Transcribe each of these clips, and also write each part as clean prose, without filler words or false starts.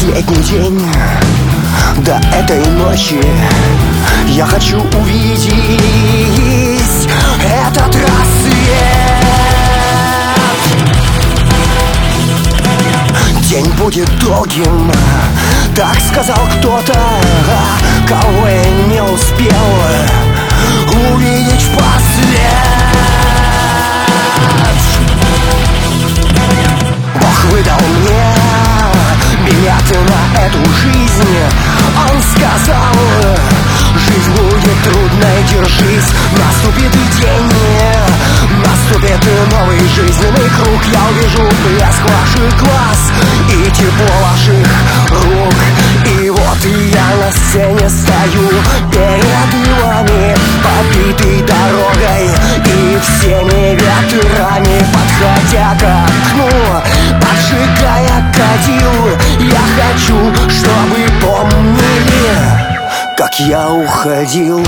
последний день до этой ночи я хочу увидеть этот рассвет. День будет долгим, так сказал кто-то, кого я не успел увидеть впоследствии. Бог выдал мне билеты на эту жизнь. Он сказал: жизнь будет трудной, держись. Наступит и день, наступит и новый жизненный круг. Я увижу блеск ваших глаз и тепло ваших рук. И вот и я на сцене стою перед вами, побитой дорогой и всеми ветрами. Подходя к окну, поджигая кадил, я хочу, чтобы помнили, как я уходил.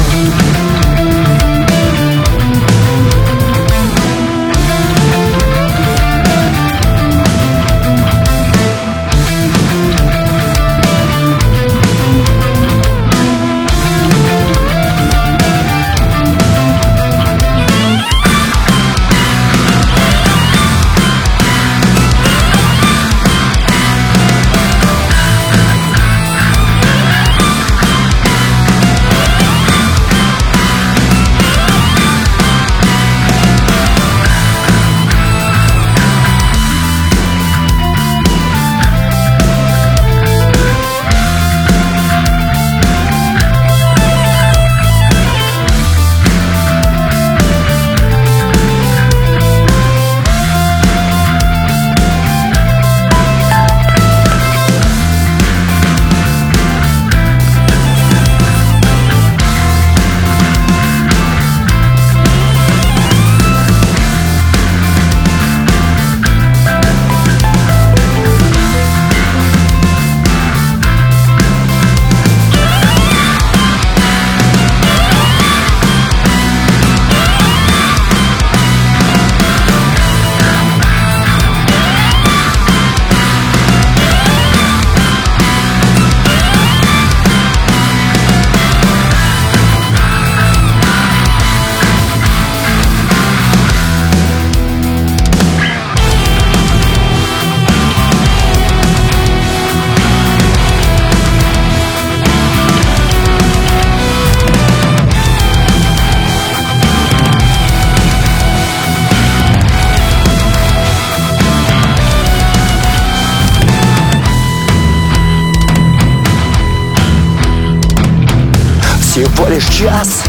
Всего лишь час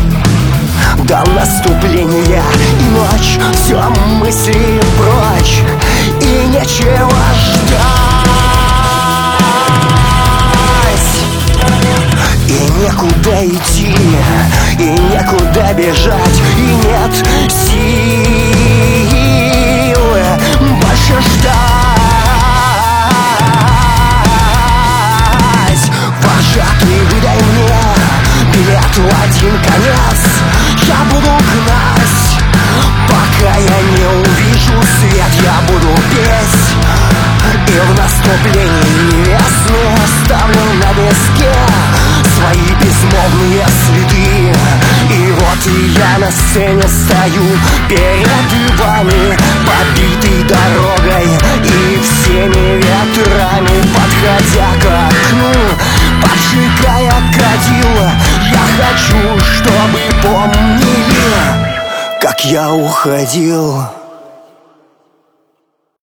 до наступления, и ночь, все мысли прочь, и нечего ждать, и некуда идти, и некуда бежать, и нет сил больше ждать. Вожатый, выдай мне билет в один конец, я буду гнать, пока я не увижу свет. Я буду петь, и в наступлении весны оставлю на песке свои безмолвные следы. И вот и я на сцене стою перед вами, побитой дорогой и всеми ветрами. Подходя к окну, поджигая кадил, я хочу, чтобы помнили, как я уходил.